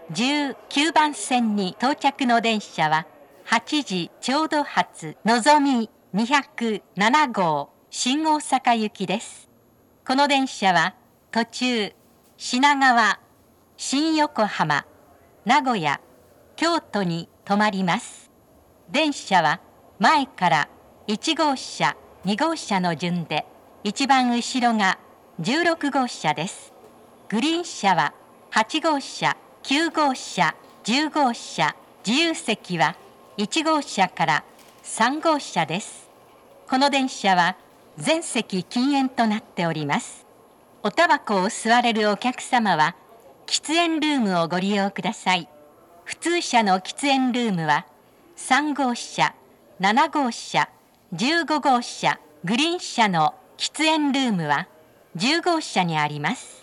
19番線に到着の電車は8時ちょうど発のぞみ207号新大阪行きです。この電車は途中品川、新横浜、名古屋、京都に止まります。電車は前から1号車、2号車の順で一番後ろが16号車です。グリーン車は8号車、9号車、10号車、自由席は1号車から3号車です。この電車は全席禁煙となっております。おタバコを吸われるお客様は喫煙ルームをご利用ください。普通車の喫煙ルームは3号車、7号車、15号車、グリーン車の喫煙ルームは10号車にあります。